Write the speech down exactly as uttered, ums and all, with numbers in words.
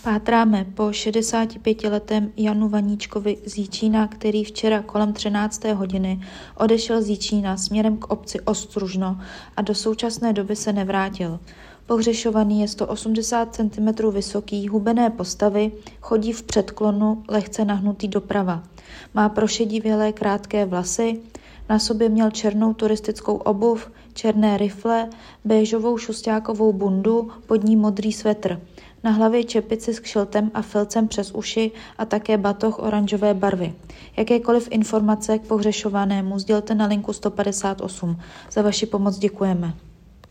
Pátráme po šedesátipětiletém Janu Vaníčkovi z Jičína, který včera kolem třinácté hodiny odešel z Jičína směrem k obci Ostružno a do současné doby se nevrátil. Pohřešovaný je sto osmdesát centimetrů vysoký, hubené postavy, chodí v předklonu, lehce nahnutý doprava. Má prošedivělé krátké vlasy, na sobě měl černou turistickou obuv, černé rifle, béžovou šusťákovou bundu, pod ní modrý svetr. Na hlavě čepici s kšiltem a filcem přes uši a také batoh oranžové barvy. Jakékoliv informace k pohřešovanému sdělte na linku sto padesát osm. Za vaši pomoc děkujeme.